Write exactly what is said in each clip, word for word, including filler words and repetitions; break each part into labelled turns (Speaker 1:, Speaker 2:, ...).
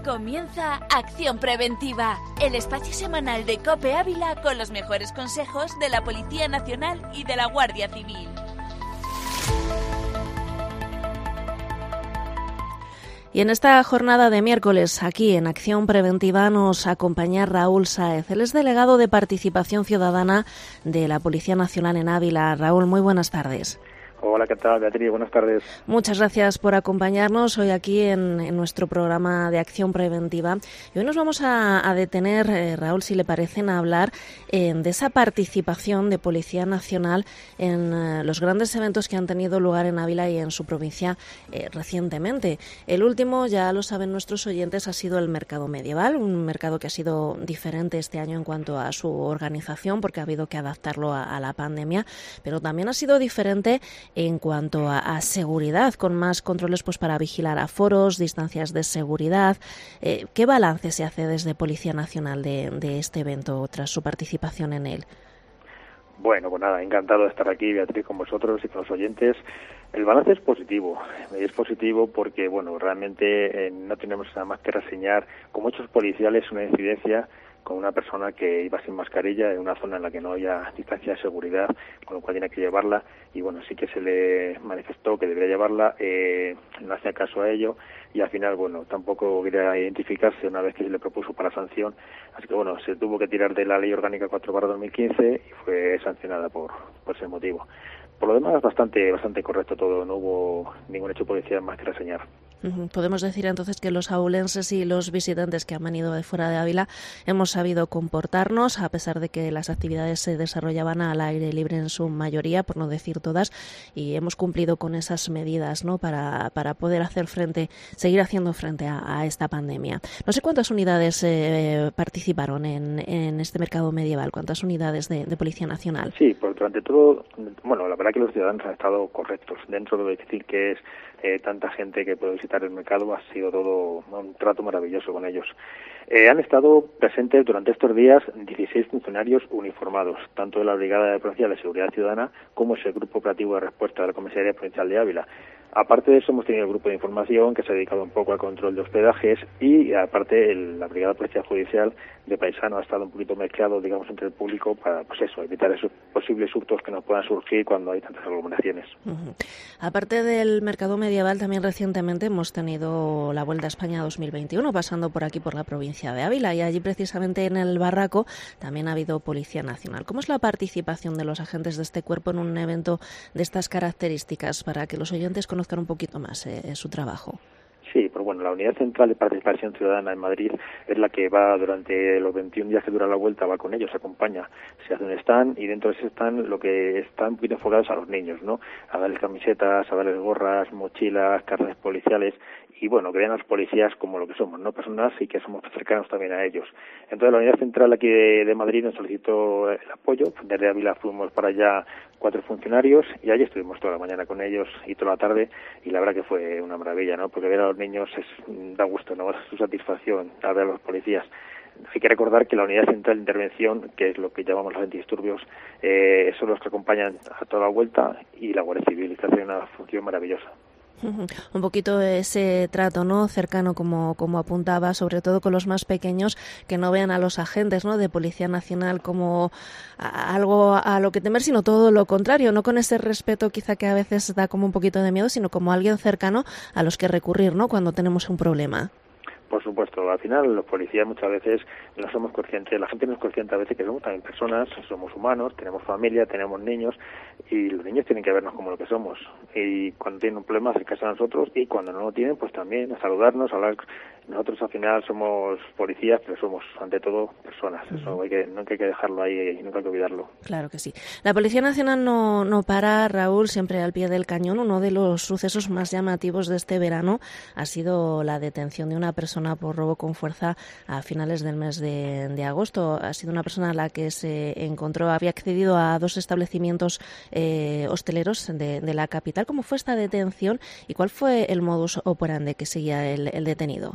Speaker 1: Comienza Acción Preventiva, el espacio semanal de COPE Ávila con los mejores consejos de la Policía Nacional y de la Guardia Civil.
Speaker 2: Y en esta jornada de miércoles, aquí en Acción Preventiva, nos acompaña Raúl Sáez. Él es delegado de Participación Ciudadana de la Policía Nacional en Ávila. Raúl, muy buenas tardes.
Speaker 3: Hola, ¿qué tal, Beatriz? Buenas tardes.
Speaker 2: Muchas gracias por acompañarnos hoy aquí en, en nuestro programa de Acción Preventiva. Y hoy nos vamos a, a detener, eh, Raúl, si le parece, a hablar eh, de esa participación de Policía Nacional en eh, los grandes eventos que han tenido lugar en Ávila y en su provincia eh, recientemente. El último, ya lo saben nuestros oyentes, ha sido el Mercado Medieval, un mercado que ha sido diferente este año en cuanto a su organización, porque ha habido que adaptarlo a, a la pandemia, pero también ha sido diferente en cuanto a, a seguridad, con más controles pues para vigilar aforos, distancias de seguridad. Eh, ¿Qué balance se hace desde Policía Nacional de, de este evento tras su participación en él?
Speaker 3: Bueno, pues nada, encantado de estar aquí, Beatriz, con vosotros y con los oyentes. El balance es positivo, es positivo porque, bueno, realmente eh, no tenemos nada más que reseñar como hechos policiales una incidencia con una persona que iba sin mascarilla en una zona en la que no había distancia de seguridad, con lo cual tiene que llevarla, y bueno, sí que se le manifestó que debería llevarla, eh, no hacía caso a ello, y al final, bueno, tampoco quería identificarse una vez que se le propuso para sanción, así que bueno, se tuvo que tirar de la Ley Orgánica cuatro barra dos mil quince y fue sancionada por, por ese motivo. Por lo demás, bastante bastante correcto todo, no hubo ningún hecho policial más que reseñar.
Speaker 2: Podemos decir entonces que los abulenses y los visitantes que han venido de fuera de Ávila hemos sabido comportarnos, a pesar de que las actividades se desarrollaban al aire libre en su mayoría, por no decir todas, y hemos cumplido con esas medidas, ¿no?, para, para poder hacer frente, seguir haciendo frente a, a esta pandemia. No sé cuántas unidades eh, participaron en, en este mercado medieval, cuántas unidades de, de Policía Nacional.
Speaker 3: Sí, pues durante todo, bueno, la verdad que los ciudadanos han estado correctos. Dentro de lo difícil que es eh, tanta gente que puede visitar el mercado, ha sido todo un trato maravilloso con ellos. Eh, han estado presentes durante estos días dieciséis funcionarios uniformados, tanto de la Brigada Provincial de Seguridad Ciudadana como es el Grupo Operativo de Respuesta de la Comisaría Provincial de Ávila. Aparte de eso, hemos tenido el grupo de información que se ha dedicado un poco al control de hospedajes y, aparte, el, la Brigada Policial Judicial de Paisano ha estado un poquito mezclado, digamos, entre el público para, pues eso, evitar esos posibles hurtos que nos puedan surgir cuando hay tantas aglomeraciones.
Speaker 2: Uh-huh. Aparte del mercado medieval, también recientemente hemos tenido la Vuelta a España dos mil veintiuno, pasando por aquí, por la provincia de Ávila, y allí, precisamente en el Barraco, también ha habido Policía Nacional. ¿Cómo es la participación de los agentes de este cuerpo en un evento de estas características, para que los oyentes conozcan un poquito más eh, su trabajo?
Speaker 3: Sí, pues bueno, la Unidad Central de Participación Ciudadana en Madrid es la que va durante los veintiún días que dura la vuelta, va con ellos, acompaña, se hace un stand y dentro de ese stand lo que están un poquito enfocados a los niños, ¿no? A darles camisetas, a darles gorras, mochilas, carnes policiales y bueno, que vean a los policías como lo que somos, ¿no? Personas y que somos cercanos también a ellos. Entonces la Unidad Central aquí de, de Madrid nos solicitó el apoyo, desde Ávila fuimos para allá cuatro funcionarios y allí estuvimos toda la mañana con ellos y toda la tarde y la verdad que fue una maravilla, ¿no? Porque ver a los niños es, da gusto, ¿no? Es su satisfacción al ver a los policías. Hay que recordar que la Unidad Central de Intervención, que es lo que llamamos los antidisturbios, eh, son los que acompañan a toda la vuelta y la Guardia Civil, que hace una función maravillosa.
Speaker 2: Un poquito ese trato, ¿no?, cercano, como, como apuntaba, sobre todo con los más pequeños, que no vean a los agentes, ¿no?, de Policía Nacional como a, algo a lo que temer, sino todo lo contrario, no con ese respeto quizá que a veces da como un poquito de miedo, sino como alguien cercano a los que recurrir, ¿no?, cuando tenemos un problema.
Speaker 3: Por supuesto, al final los policías muchas veces no somos conscientes, la gente no es consciente a veces que somos también personas, somos humanos, tenemos familia, tenemos niños y los niños tienen que vernos como lo que somos y cuando tienen un problema acercarse a nosotros y cuando no lo tienen pues también a saludarnos, a hablar. Nosotros al final somos policías, pero somos ante todo personas, uh-huh. Eso hay que, no hay que dejarlo ahí y nunca hay que olvidarlo.
Speaker 2: Claro que sí. La Policía Nacional no, no para, Raúl, siempre al pie del cañón. Uno de los sucesos más llamativos de este verano ha sido la detención de una persona por robo con fuerza a finales del mes de, de agosto. Ha sido una persona a la que se encontró, había accedido a dos establecimientos eh, hosteleros de, de la capital. ¿Cómo fue esta detención y cuál fue el modus operandi que seguía el, el detenido?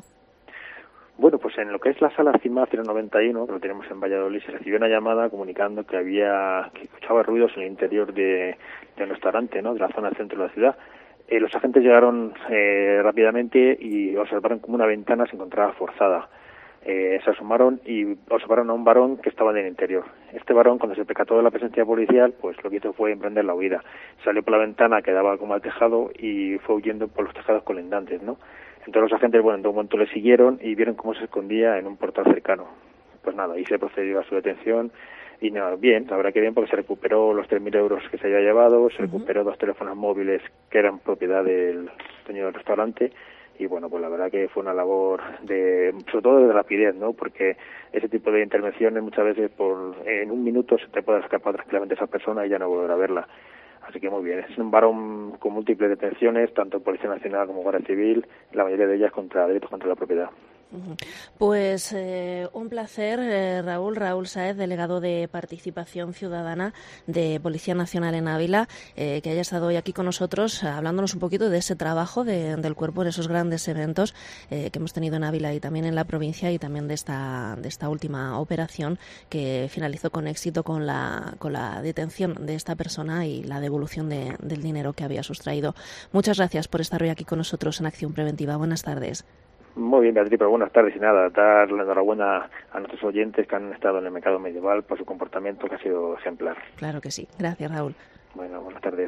Speaker 3: Bueno, pues en lo que es la sala CIMA cero noventa y uno, que lo tenemos en Valladolid, se recibió una llamada comunicando que había que escuchaba ruidos en el interior de, de un restaurante, ¿no?, de la zona centro de la ciudad. Eh, los agentes llegaron eh, rápidamente y observaron como una ventana se encontraba forzada. Eh, se asomaron y observaron a un varón que estaba en el interior. Este varón, cuando se percató de la presencia policial, pues lo que hizo fue emprender la huida. Salió por la ventana que daba como al tejado y fue huyendo por los tejados colindantes, ¿no? Entonces los agentes, bueno, en todo momento le siguieron y vieron cómo se escondía en un portal cercano. Pues nada, ahí se procedió a su detención y nada, bien, la verdad que bien, porque se recuperó los tres mil euros que se había llevado, se recuperó dos teléfonos móviles que eran propiedad del dueño del restaurante. Y bueno, pues la verdad que fue una labor de, sobre todo de rapidez, ¿no? Porque ese tipo de intervenciones muchas veces por en un minuto se te puede escapar tranquilamente esa persona y ya no volver a verla. Así que muy bien, es un varón con múltiples detenciones, tanto Policía Nacional como Guardia Civil, la mayoría de ellas contra delitos contra la propiedad.
Speaker 2: Pues eh, un placer, eh, Raúl, Raúl Sáez, delegado de Participación Ciudadana de Policía Nacional en Ávila, eh, que haya estado hoy aquí con nosotros hablándonos un poquito de ese trabajo de, del cuerpo en esos grandes eventos eh, que hemos tenido en Ávila y también en la provincia, y también de esta de esta última operación que finalizó con éxito con la con la detención de esta persona y la devolución de, del dinero que había sustraído. Muchas gracias por estar hoy aquí con nosotros en Acción Preventiva. Buenas tardes.
Speaker 3: Muy bien, Beatriz, pero buenas tardes y nada, dar la enhorabuena a nuestros oyentes que han estado en el mercado medieval por su comportamiento que ha sido ejemplar.
Speaker 2: Claro que sí. Gracias, Raúl.
Speaker 3: Bueno, buenas tardes.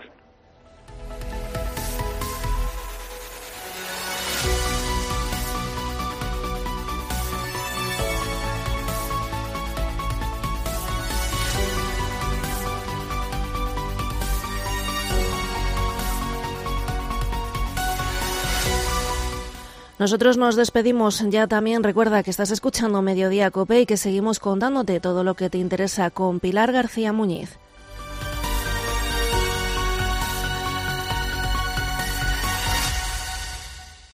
Speaker 2: Nosotros nos despedimos ya también. Recuerda que estás escuchando Mediodía COPE y que seguimos contándote todo lo que te interesa con Pilar García Muñiz.